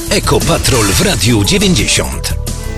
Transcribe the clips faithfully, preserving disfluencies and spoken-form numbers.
Ekopatrol w Radiu dziewięćdziesiąt.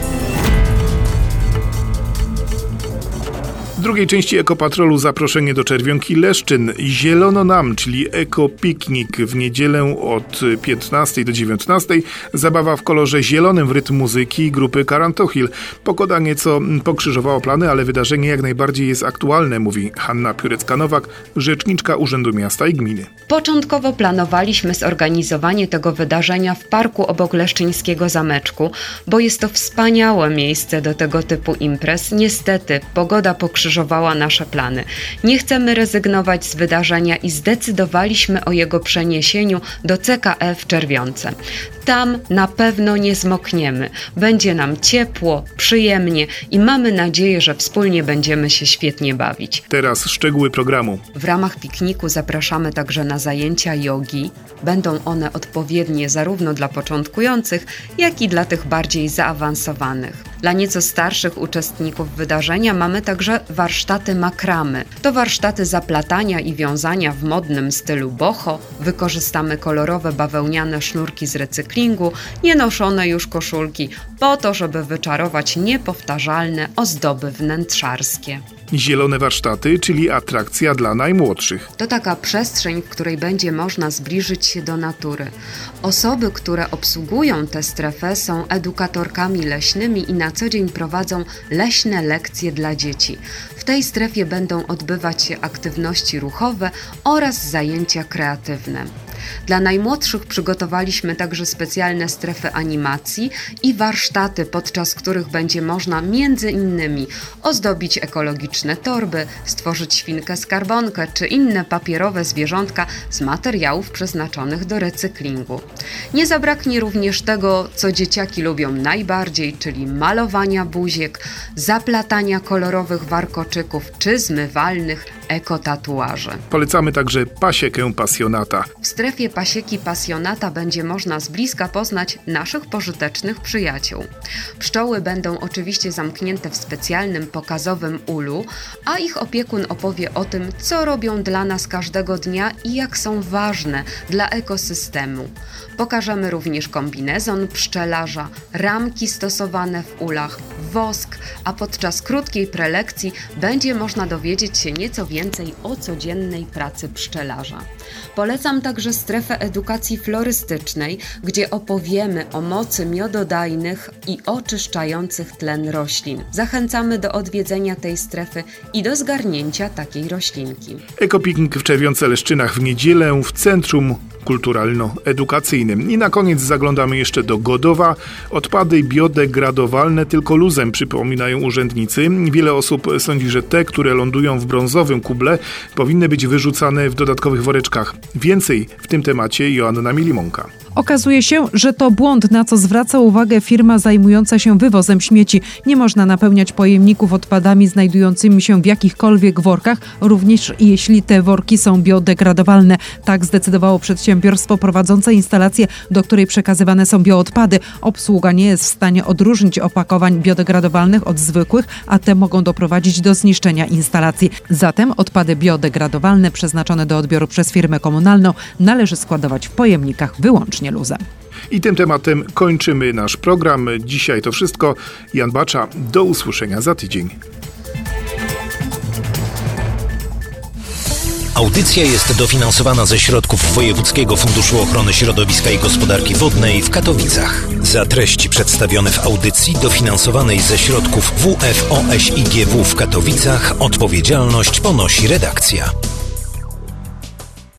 W drugiej części Ekopatrolu zaproszenie do Czerwionki Leszczyn. Zielono nam, czyli ekopiknik w niedzielę od piętnastej do dziewiętnastej. Zabawa w kolorze zielonym w rytm muzyki grupy Karantochil. Pogoda nieco pokrzyżowała plany, ale wydarzenie jak najbardziej jest aktualne, mówi Hanna Piórecka-Nowak, rzeczniczka Urzędu Miasta i Gminy. Początkowo planowaliśmy zorganizowanie tego wydarzenia w parku obok Leszczyńskiego Zameczku, bo jest to wspaniałe miejsce do tego typu imprez. Niestety pogoda pokrzyżowała nasze plany. Nie chcemy rezygnować z wydarzenia i zdecydowaliśmy o jego przeniesieniu do C K E w Czerwionce. Tam na pewno nie zmokniemy. Będzie nam ciepło, przyjemnie i mamy nadzieję, że wspólnie będziemy się świetnie bawić. Teraz szczegóły programu. W ramach pikniku zapraszamy także na zajęcia jogi. Będą one odpowiednie zarówno dla początkujących, jak i dla tych bardziej zaawansowanych. Dla nieco starszych uczestników wydarzenia mamy także warsztaty makramy. To warsztaty zaplatania i wiązania w modnym stylu boho. Wykorzystamy kolorowe bawełniane sznurki z recyklingu, nienoszone już koszulki, po to, żeby wyczarować niepowtarzalne ozdoby wnętrzarskie. Zielone warsztaty, czyli atrakcja dla najmłodszych. To taka przestrzeń, w której będzie można zbliżyć się do natury. Osoby, które obsługują tę strefę, są edukatorkami leśnymi i na co dzień prowadzą leśne lekcje dla dzieci. W tej strefie będą odbywać się aktywności ruchowe oraz zajęcia kreatywne. Dla najmłodszych przygotowaliśmy także specjalne strefy animacji i warsztaty, podczas których będzie można między innymi ozdobić ekologiczne torby, stworzyć świnkę skarbonkę czy inne papierowe zwierzątka z materiałów przeznaczonych do recyklingu. Nie zabraknie również tego, co dzieciaki lubią najbardziej, czyli malowania buziek, zaplatania kolorowych warkoczyków czy zmywalnych ekotatuaży. Polecamy także pasiekę pasjonata. W strefie pasieki pasjonata będzie można z bliska poznać naszych pożytecznych przyjaciół. Pszczoły będą oczywiście zamknięte w specjalnym pokazowym ulu, a ich opiekun opowie o tym, co robią dla nas każdego dnia i jak są ważne dla ekosystemu. Pokażemy również kombinezon pszczelarza, ramki stosowane w ulach, wosk, a podczas krótkiej prelekcji będzie można dowiedzieć się nieco więcej o codziennej pracy pszczelarza. Polecam także strefę edukacji florystycznej, gdzie opowiemy o mocy miododajnych i oczyszczających tlen roślin. Zachęcamy do odwiedzenia tej strefy i do zgarnięcia takiej roślinki. Ekopiknik w Czerwionce Leszczynach w niedzielę w Centrum Kulturalno-Edukacyjnym. I na koniec zaglądamy jeszcze do Godowa. Odpady biodegradowalne tylko luzem, przypominają urzędnicy. Wiele osób sądzi, że te, które lądują w brązowym kuble, powinny być wyrzucane w dodatkowych woreczkach. Więcej w tym temacie Joanna Milimonka. Okazuje się, że to błąd, na co zwraca uwagę firma zajmująca się wywozem śmieci. Nie można napełniać pojemników odpadami znajdującymi się w jakichkolwiek workach, również jeśli te worki są biodegradowalne. Tak zdecydowało przedsiębiorstwo prowadzące instalację, do której przekazywane są bioodpady. Obsługa nie jest w stanie odróżnić opakowań biodegradowalnych od zwykłych, a te mogą doprowadzić do zniszczenia instalacji. Zatem odpady biodegradowalne przeznaczone do odbioru przez firmę komunalną należy składować w pojemnikach wyłącznie luzem. I tym tematem kończymy nasz program. Dzisiaj to wszystko. Jan Bacza, do usłyszenia za tydzień. Audycja jest dofinansowana ze środków Wojewódzkiego Funduszu Ochrony Środowiska i Gospodarki Wodnej w Katowicach. Za treści przedstawione w audycji dofinansowanej ze środków W F O S I G W w Katowicach odpowiedzialność ponosi redakcja.